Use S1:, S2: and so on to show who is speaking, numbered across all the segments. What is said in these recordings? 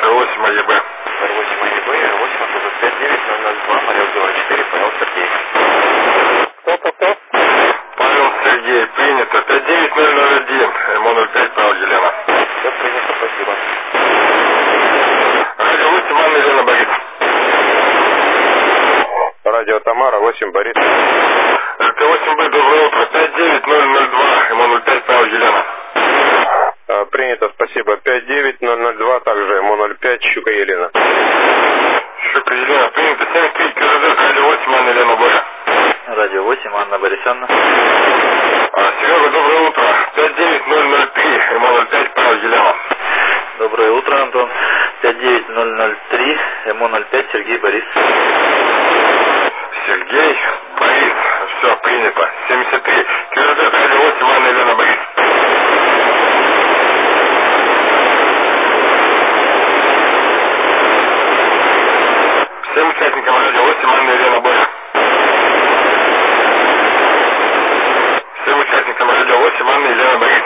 S1: Р8 АЕБ.
S2: Р8 АЕБ, Р8 автобус 59002, Мария Узова 4, Павел Сергей.
S1: Кто? Павел Сергей, принято. 59001, МО-05, Павел Елена.
S2: Все принято, спасибо.
S1: Радио 8, Анна Елена, Борис.
S3: Радио Тамара, 8, Борис.
S1: РК-8Б, доброе утро. 59002, МО-05, Павел Елена.
S3: Принято, спасибо. 59002, также МО-05, Щука Елена.
S1: Щука Елена, принято. 73, КРД, Радио 8, Анна Елена, Боря.
S2: Радио 8, Анна Борисовна.
S1: Серега, доброе утро. 59003, МО-05, Павел Елена.
S2: Доброе утро, Антон. 59003, МО-05, Сергей Борис.
S1: Сергей, Борис. Все, принято. 73, КРД, Радио 8, Анна Елена, Борис. Всем участникам Радио 8, Анна Елена, Боря. Всем участникам Радио 8, Анна Елена, Борис.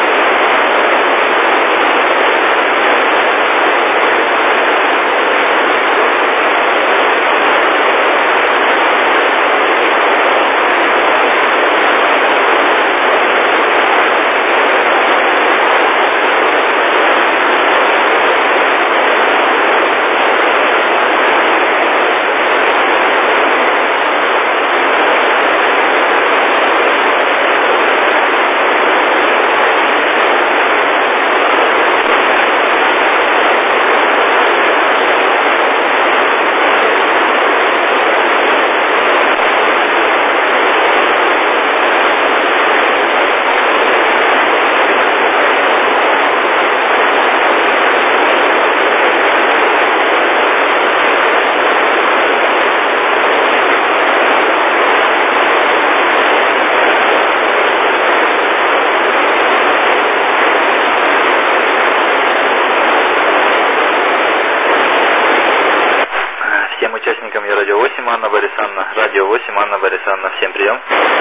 S2: Всем участникам Радио 8, Анна Борисовна. Радио 8, Анна Борисовна. Всем прием.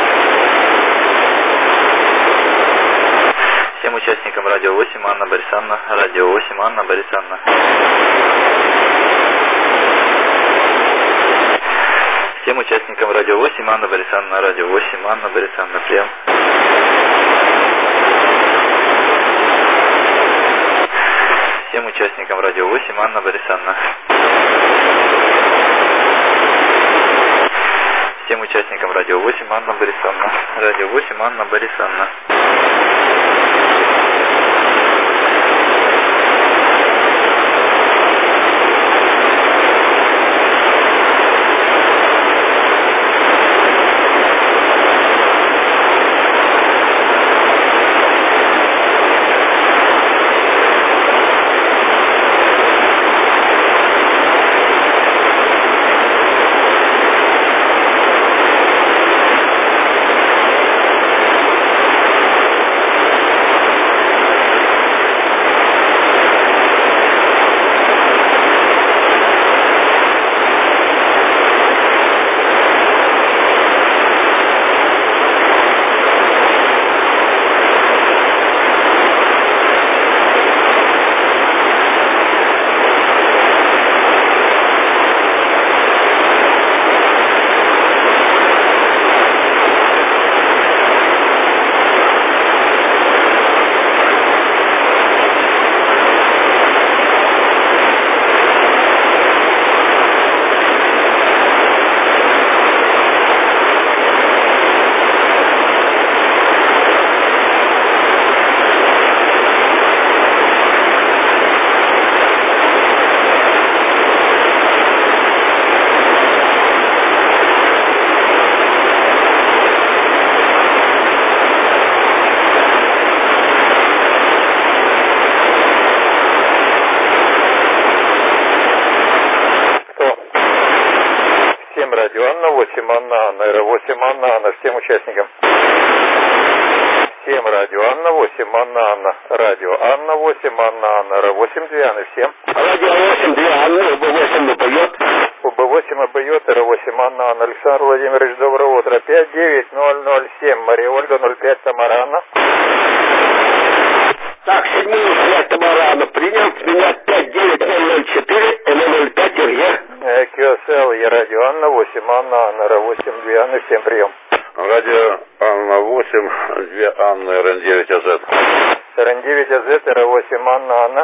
S2: Всем участникам Радио 8, Анна Борисовна. Радио 8, Анна Борисовна. Всем участникам Радио 8, Анна Борисовна. Радио 8, Анна Борисовна. Прием. Всем участникам Радио 8, Анна Борисовна. Всем участникам Радио 8, Анна Борисовна. Радио 8, Анна Борисовна.
S3: Радио Анна 8, Анна Анна, Р8 Анна Анна, всем участникам. Всем Радио Анна 8, Анна Анна, Радио Анна 8, Анна Анна, Р8 2 Анны, всем.
S1: Радио 8, 2 Анны, УБ8 обоет.
S3: УБ8 обоет, Р8 Анна Анна, Александр Владимирович, доброе утро. 59007, Мария Ольга 05, Тамара Анна.
S4: Так, 7-ю связь Тамарана принял, с меня 59004, МН05 РЕ.
S3: QSL, я радио Анна, 8 Анна, Анна, 8 2 Анны, всем прием.
S1: Радио Анна 8, 2 Анны, РН9 АЗ.
S3: РН9 АЗ, РА8 Анна, Анна,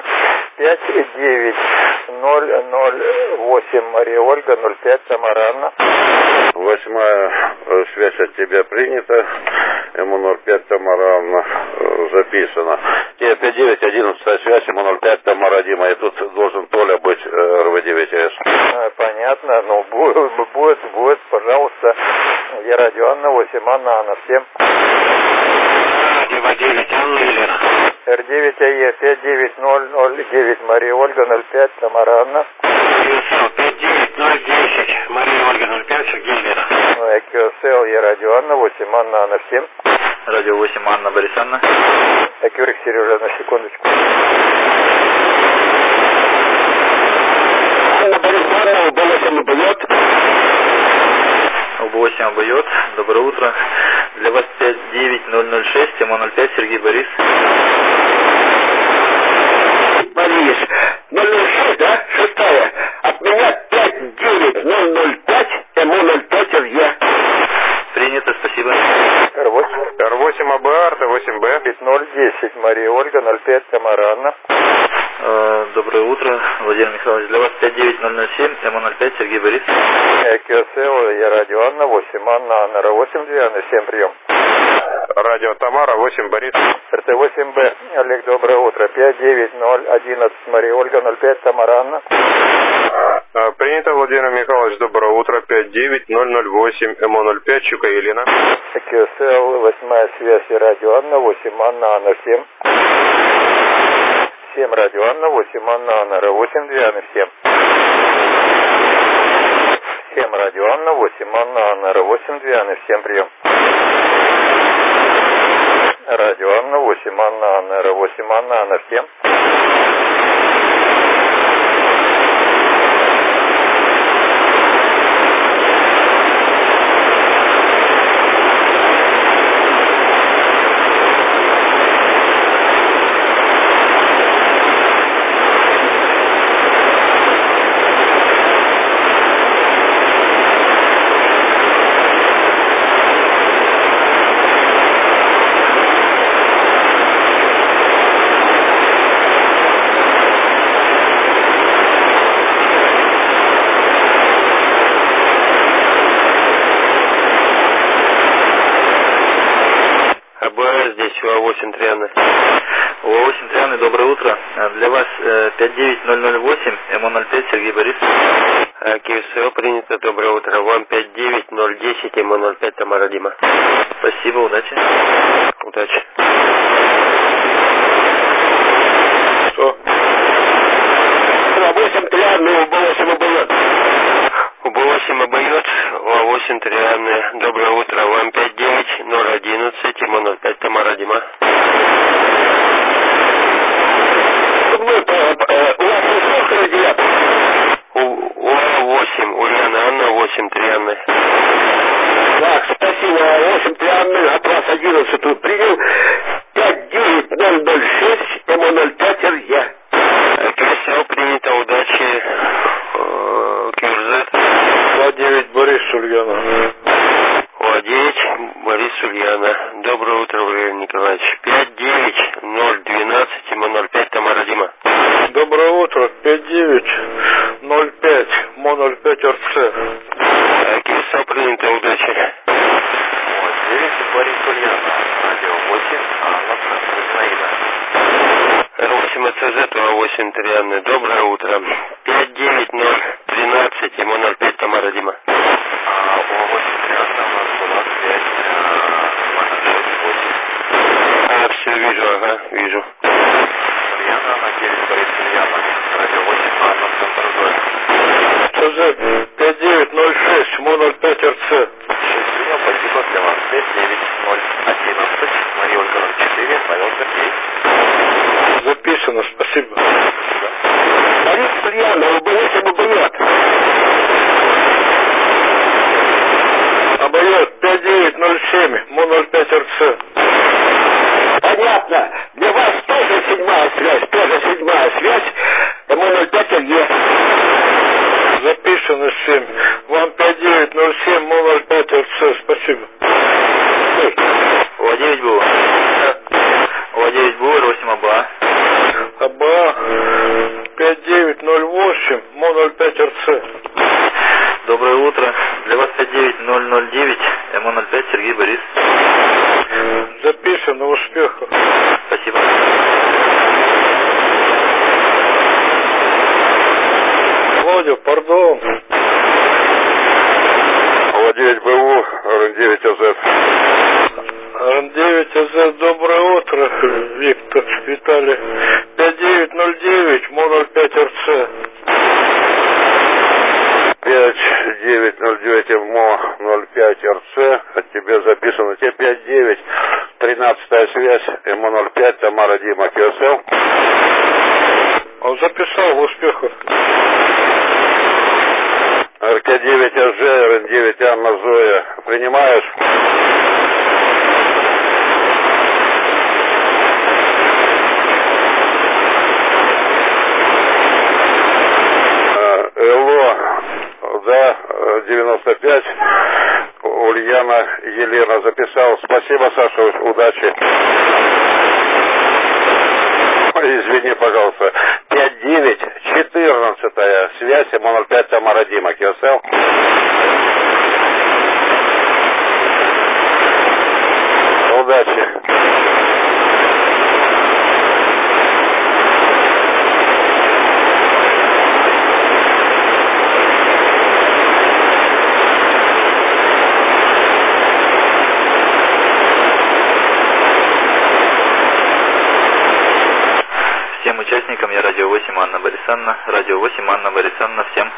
S3: 59008 Мария Ольга, 05 Тамара Анна.
S1: 8-я связь от тебя принята, МУ-05 Тамара Анна записана. Тебе 5911 связь, МУ-05 Тамара Дима, и тут должен Толя быть РВ9АС.
S3: Понятно, ну будет, пожалуйста. Я радио Анна, 8 Анна, Анна, всем.
S4: Радио 9 Анна, Елена.
S3: Р9 АЕ, 59009 Мария Ольга, 05 Тамара Анна.
S4: 59010 Мария Ольга, 05 Сергей Елена.
S3: QSL, я радио Анна, 8 Анна, Анна, всем.
S2: Радио 8 Анна Борис Анна.
S3: Кюрик Сережа, на секундочку.
S4: Анна Борис Анна, УБ8 обоет.
S2: УБ8 обоет. Доброе утро. Для вас 59006, МО-05 Сергей Борис.
S4: Борис, 006, да? 6-я. От меня 59005, МО-05 РЕ.
S2: Принято, спасибо.
S3: Р8 АБА, Р8Б, 5010 Мария Ольга, 05 Тамара Анна.
S2: Доброе утро, Владимир Михайлович. Для вас 59007, МО-05 Сергей Борис.
S3: QSL, я радио Анна, 8 Анна, Анна, Р8 2 Анны, всем прием.
S1: Радио Тамара, 8 Борис.
S3: РТ8Б, Олег, доброе утро. 59011 Мария Ольга, 05 Тамара Анна.
S1: Принято, Владимир Михайлович, доброе утро. 59008, МО-05 Щука Елена.
S3: QSL, 8-я связь, я радио Анна, 8 Анна, Анна, всем. 7 радио Анна, 8 Анна, Анна, Р8 2 Анны, всем. 7 радио Анна, 8 Анна, Анна, Р8 2 Анны, всем прием. Радио Анна, 8 Анна, Анна, Р8 Анна, Анна, всем.
S4: Здесь УА8 Трианы.
S2: УА8 Трианы, доброе утро. Для вас 59008, МО-05 Сергей Борис.
S4: КСО принято, доброе утро. Вам 59010, МО-05 Тамара Дима.
S2: Спасибо, удачи.
S4: Удачи.
S1: Что?
S4: УА8 Трианы, УБ8 обоет. УБ8 обоет, УА8 Трианы. Доброе утро. Вам 59011, МО-05 Тамара Дима. У вас сколько идет? УА8, Ульяна Анна, 8 Трианы. Так, спасибо, 8 Трианы, от вас 11 тут принял. 59006, МО-05 РЕ. КСО принято, удачи. КРЗ.
S1: УА9 Борис Ульяна.
S4: УА9 Борис Ульяна. Доброе утро, Владимир Николаевич. 59012, МО-05 Тамара Дима.
S1: Доброе утро. 5905, МО-05 РЦ.
S4: КСО принято, удачи.
S2: УА9 Борис Ульяна. Радио 8 Анна Украина.
S4: Р8 АЦЗ, УА8 Трианы. Доброе утро. 59013, МО-05 Тамара Дима.
S2: УА8 Триана, у нас 5,
S4: 8. Все, вижу, ага, вижу.
S2: Ульяна, Анна 9 Борис Ульяна. Радио 8 Анна Центр.
S1: ТЗ 5906, МО-05 РЦ.
S2: Спасибо для вас. 59011, Мария Ольга 04, Павел Сергей.
S1: Записано, спасибо.
S4: Борис Ульяна, УБ8 обоет.
S1: Обоет 5907, МО-05 РЦ.
S4: Понятно. Для вас тоже
S3: РЦ, спасибо.
S2: УА-9 БУ. УА-9 БУ, 8 АБА.
S3: АБА 5908, МО-05 РЦ.
S2: Доброе утро. Для вас 59009, МО-05, Сергей Борис.
S3: Записано, успехов.
S2: Спасибо.
S3: Володя, пардон.
S1: УА-9 БУ, РН-9 АЗ.
S3: РН-9 АЗ, доброе утро, Виктор, Виталий. 5909, МО-05 РЦ.
S1: 5909 МО-05 РЦ. От тебя записано. Тебе 59, 13-я связь, МО-05, Тамара, Дима, КСЛ.
S3: Он записал, успехов.
S1: РК-9 АЖ, РН-9 Анна, Зоя. Принимаешь? ЛО, да, 95. Ульяна, Елена записал. Спасибо, Саша, удачи. Извини, пожалуйста. 59, 14-я связь, МО-05, Тамара, Дима, КСЛ. Удачи.
S2: Всем участникам я радио 8 Анна Борисовна, радио 8 Анна Борисовна, всем.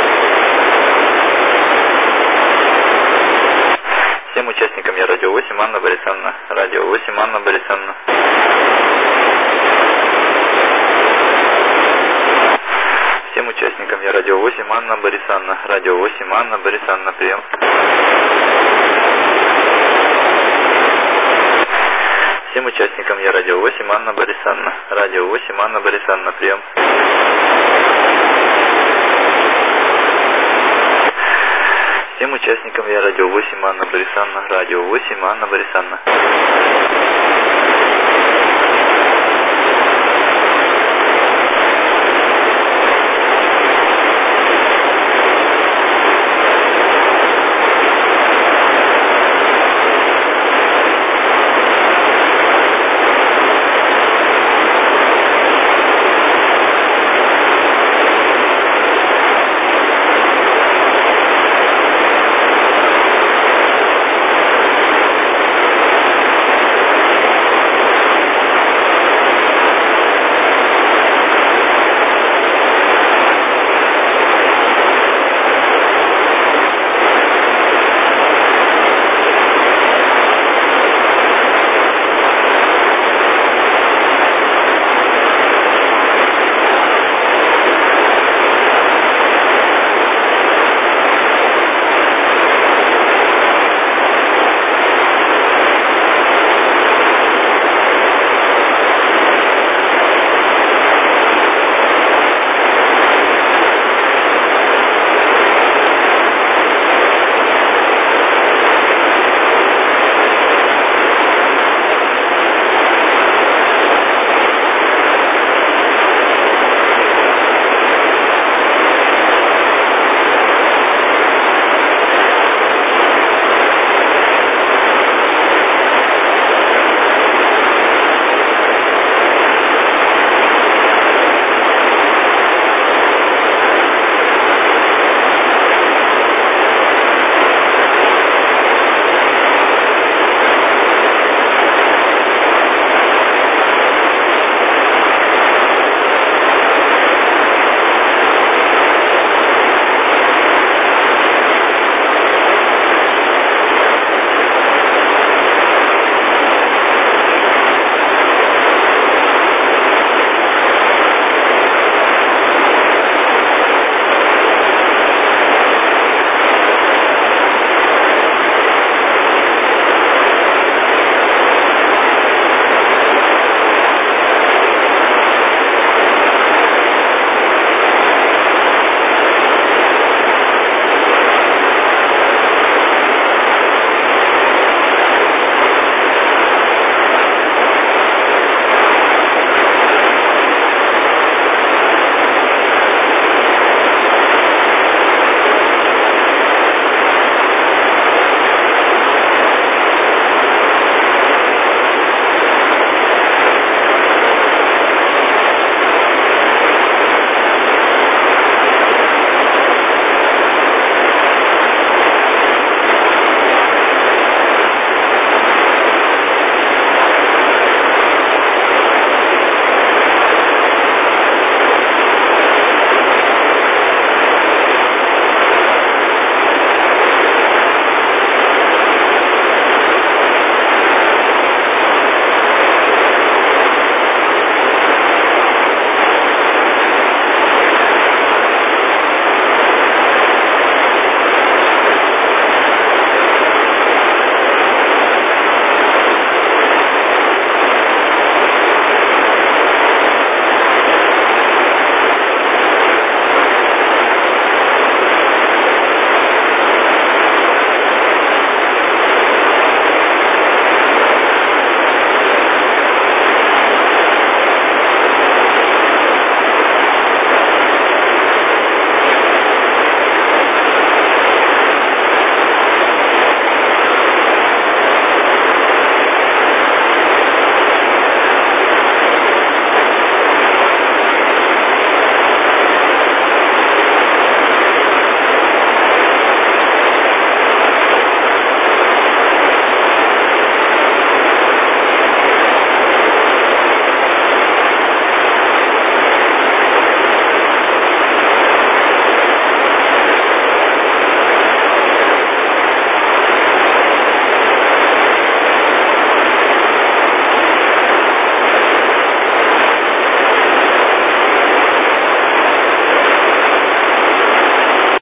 S2: Всем участникам я радио 8 Анна Борисовна, радио 8 Анна Борисовна. Всем участникам я радио 8 Анна Борисовна, радио 8 Анна Борисовна, прием. Всем участникам я радио 8 Анна Борисовна, радио 8 Анна Борисовна, прием. Всем участникам я радио 8 Анна Борисовна, радио 8 Анна Борисовна.